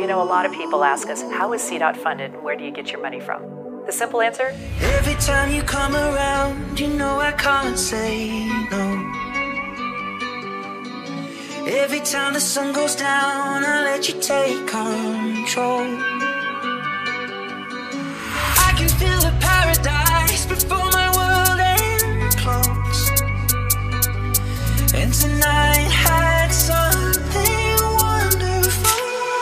You know, a lot of people ask us, how is CDOT funded and where do you get your money from? The simple answer? Every time you come around, you know I can't say no. Every time the sun goes down, I let you take control. I can feel the paradise before my world implodes. And tonight had something wonderful.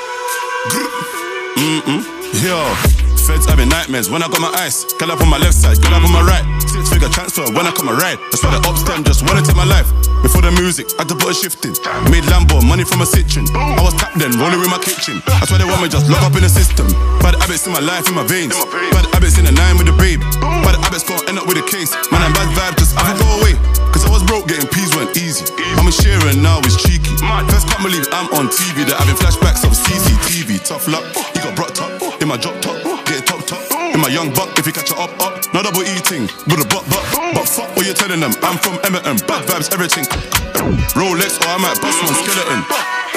Yo, feds having nightmares when I got my ice. Girl up on my left side, girl up on my right. 6-figure transfer when I come a ride. That's why the ops them just wanna take my life. Before the music, I had to put a shift in. Made Lambo, money from a Citroen. I was tapped then, rolling in my kitchen. That's why they want me just lock up in the system. Bad habits in my life, in my veins. Bad habits in the 9 with the babe. Bad habits gon' end up with a case. Man, I'm bad vibe, just I go away. Cause I was broke, getting peas weren't easy. I'm a sharer now, it's cheeky. First can't believe I'm on TV. They're having flashbacks of CCTV. Tough luck, he got brought top. In my drop top, getting top. In my young buck, if you catch it up. No double eating, with a but fuck what you're telling them. I'm from Emerton, bad vibes, everything. Rolex or I might bust one skeleton.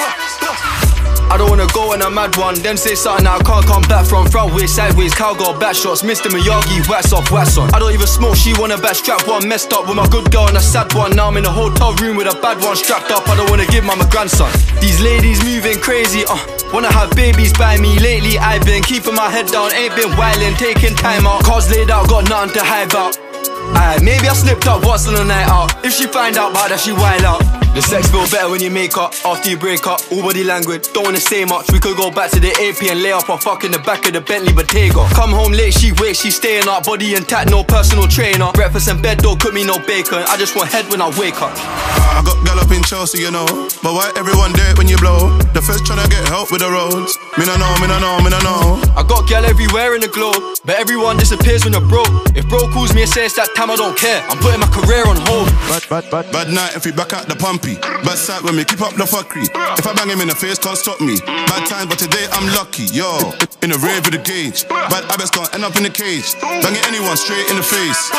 I don't wanna go on a mad one. Them say something that I can't come back from. Front way, sideways, cowgirl, back shots. Mr. Miyagi, wax off, wax on. I don't even smoke, she wanna back strap one. Messed up with my good girl and a sad one. Now I'm in a hotel room with a bad one strapped up. I don't wanna give my grandson. These ladies moving crazy, wanna have babies by me. Lately I've been keeping my head down. Ain't been wildin', taking time out. Cars laid out, got nothing to hide out. Maybe I slipped up once on a night out. If she find out about that, she wild out. The sex feel better when you make up. After you break up, all body language, don't wanna say much. We could go back to the AP and lay up or fuck in the back of the Bentley Bottega. Come home late, she wakes, she staying up. Body intact, no personal trainer. Breakfast in bed, don't cook me no bacon. I just want head when I wake up. I got gal up in Chelsea, you know. But why everyone there when you blow? The first tryna get help with the roads. Me no know. I got gal everywhere in the globe, but everyone disappears when they're broke. If bro calls me and says that time, I don't care. I'm putting my career on hold. Bad night if we back out the pumpy. Bad sight when we keep up the fuckery. If I bang him in the face, can't stop me. Bad times, but today I'm lucky. Yo, in the rave with the gauge. Bad habits can't end up in the cage. Banging anyone straight in the face.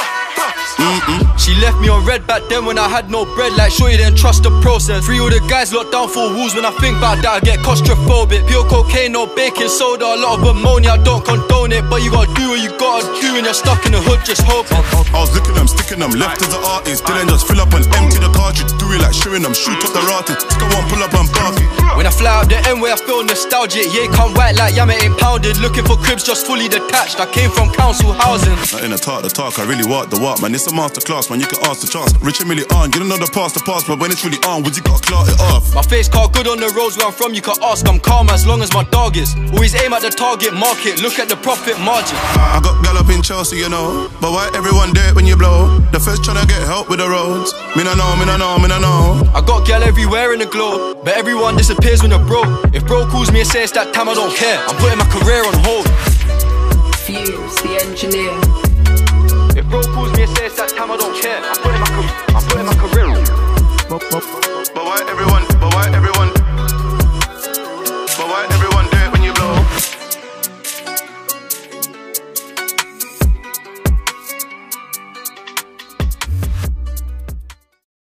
She left me on red back then when I had no bread. Like sure you didn't trust the process. Free all the guys locked down for walls. When I think about that I get claustrophobic. Pure cocaine, no baking soda. A lot of ammonia, I don't condone it. But you gotta do what you gotta do. And you're stuck in the hood just hoping. I was licking them, sticking them. Left as an artist. Didn't just fill up and empty the cartridge. Do it like shooting them, shoot up the rocket. Stick I won't pull up and bark it. When I fly up the end where I feel nostalgic. Yeah, come white like Yama ain't pounded. Looking for cribs just fully detached. I came from council housing. Not in the talk, I really walk the walk. Man, it's a masterclass, man, you can ask the chance. Rich and really on, you don't know the past, but when it's really on, would you gotta clout it off? My face card good on the roads where I'm from, you can ask. I'm calm as long as my dog is. Always aim at the target market, look at the profit margin. I got gal up in Chelsea, you know. But why everyone there when you blow? The first tryna get help with the roads. Me no know. I got gal everywhere in the globe, but everyone disappears when they're broke. If bro calls me and says that time, I don't care. I'm putting my career on hold. Fuse, the engineer. If bro calls me and says that time, I don't care. I'm putting my career